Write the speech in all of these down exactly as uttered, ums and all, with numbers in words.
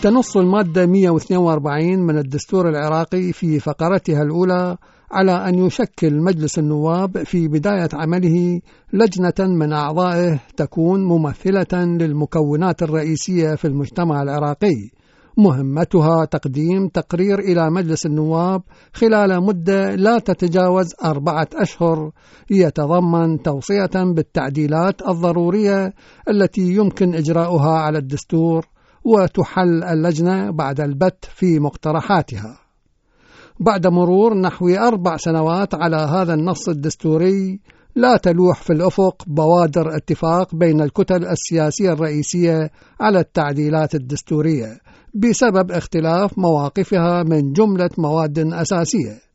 تنص المادة مئة واثنين وأربعين من الدستور العراقي في فقرتها الأولى على أن يشكل مجلس النواب في بداية عمله لجنة من أعضائه تكون ممثلة للمكونات الرئيسية في المجتمع العراقي، مهمتها تقديم تقرير إلى مجلس النواب خلال مدة لا تتجاوز أربعة أشهر، يتضمن توصية بالتعديلات الضرورية التي يمكن إجراؤها على الدستور، وتحل اللجنة بعد البت في مقترحاتها. بعد مرور نحو أربع سنوات على هذا النص الدستوري، لا تلوح في الأفق بوادر اتفاق بين الكتل السياسية الرئيسية على التعديلات الدستورية بسبب اختلاف مواقفها من جملة مواد أساسية.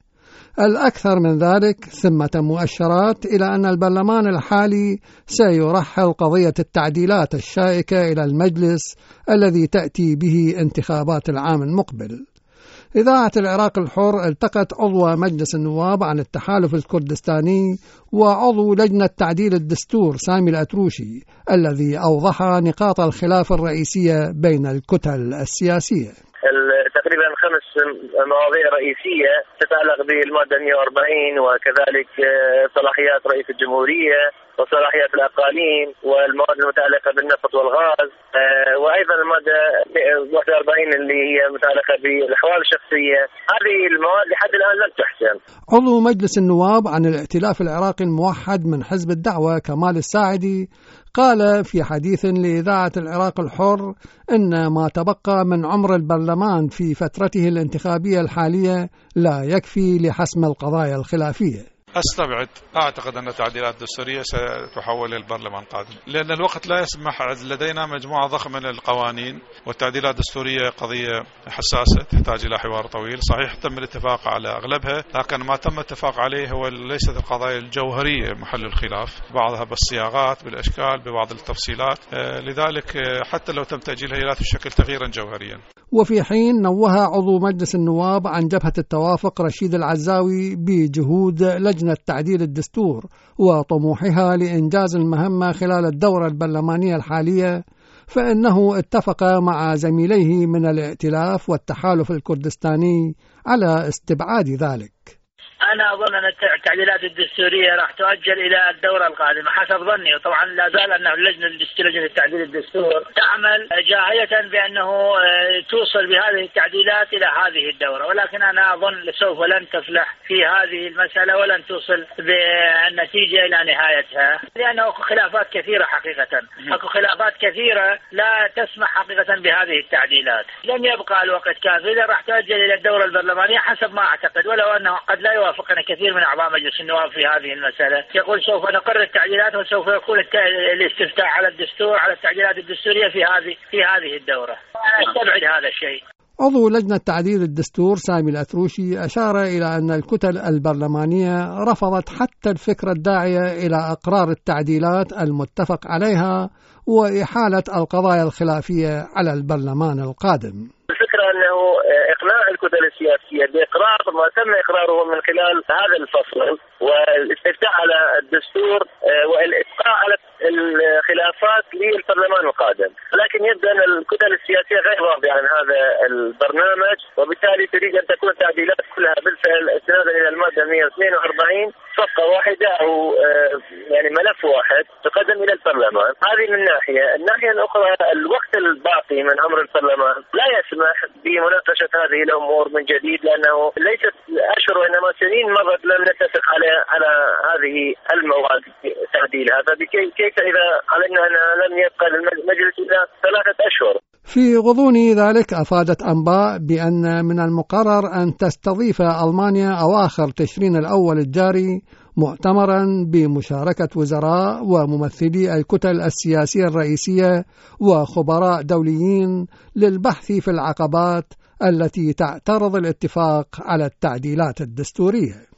الأكثر من ذلك ثمة مؤشرات إلى أن البرلمان الحالي سيرحل قضية التعديلات الشائكة إلى المجلس الذي تأتي به انتخابات العام المقبل. إذاعة العراق الحر التقت عضو مجلس النواب عن التحالف الكردستاني وعضو لجنة تعديل الدستور سامي الأتروشي، الذي أوضح نقاط الخلاف الرئيسية بين الكتل السياسية. تقريبا خمس مواضيع رئيسية تتعلق بالمادة مئة وأربعين، وكذلك صلاحيات رئيس الجمهورية وصلاحيات الأقاليم والمواد المتعلقة بالنفط والغاز، وأيضا المادة واحد وأربعين اللي هي متعلقة بالأحوال الشخصية. هذه المواد لحد الآن لم تحسم. عضو مجلس النواب عن الائتلاف العراقي الموحد من حزب الدعوة كمال الساعدي قال في حديث لإذاعة العراق الحر إن ما تبقى من عمر البرلمان في فترته الانتخابية الحالية لا يكفي لحسم القضايا الخلافية. أستبعد أعتقد أن التعديلات الدستورية ستحول للبرلمان القادم، لأن الوقت لا يسمح. لدينا مجموعة ضخمة من القوانين، والتعديلات الدستورية قضية حساسة تحتاج إلى حوار طويل. صحيح تم الاتفاق على أغلبها، لكن ما تم الاتفاق عليه هو ليست القضايا الجوهرية محل الخلاف، بعضها بالصياغات بالأشكال ببعض التفصيلات، لذلك حتى لو تم تأجيلها لا تشكل تغييرا جوهريا. وفي حين نوه عضو مجلس النواب عن جبهة التوافق رشيد العزاوي بجهود لجنة تعديل الدستور وطموحها لإنجاز المهمة خلال الدورة البرلمانية الحالية، فإنه اتفق مع زميليه من الائتلاف والتحالف الكردستاني على استبعاد ذلك. أنا أظن أن التعديلات الدستورية راح تؤجل إلى الدورة القادمة حسب ظني، وطبعا لا زال أن اللجنة لجنة التعديل الدستور تعمل جاهية بأنه توصل بهذه التعديلات إلى هذه الدورة، ولكن أنا أظن سوف لن تفلح في هذه المسألة ولن توصل بالنتيجة إلى نهايتها، لأنه خلافات كثيرة حقيقة، أكو خلافات كثيرة لا تسمح حقيقة بهذه التعديلات. لم يبقى الوقت كافي، إذا راح تؤجل إلى الدورة البرلمانية حسب ما أعتقد، ولو أنه قد لا يوافق وافقنا كثير من أعضاء مجلس النواب في هذه المسألة. يقول سوف نقرر التعديلات وسوف يكون الاستفتاء على الدستور على التعديلات الدستورية في هذه في هذه الدورة. استبعد هذا الشيء. عضو لجنة تعديل الدستور سامي الأتروشي أشار إلى أن الكتل البرلمانية رفضت حتى الفكرة الداعية إلى إقرار التعديلات المتفق عليها وإحالة القضايا الخلافية على البرلمان القادم. الفكرة أنه إقناع الكتل السياسية بإقرار ما تم إقراره من خلال هذا الفصل والاستفتاء على الدستور والإبقاء على الخلافات للبرلمان القادم، لكن يبدو أن الكتل السياسية غير راضية عن هذا البرنامج، وبالتالي تريد أن تكون التعديلات كلها بالفعل استنادا إلى المادة مئة واثنين وأربعين صفقة واحدة أو يعني ملف واحد تقدم إلى البرلمان. هذه من ناحية. الناحية الأخرى الوقت الباقي من عمر البرلمان لا يسمح بمناقشة هذه الأمور من جديد، لأنه ليست أشهر وإنما سنين مضت لم نتفق على على هذه المواد تعديلها، فكيف إذا علمنا أن لم يبقى المجلس إلا ثلاثة أشهر. في غضون ذلك أفادت أنباء بأن من المقرر أن تستضيف ألمانيا أواخر تشرين الأول الجاري مؤتمرا بمشاركة وزراء وممثلي الكتل السياسية الرئيسية وخبراء دوليين للبحث في العقبات التي تعترض الاتفاق على التعديلات الدستورية.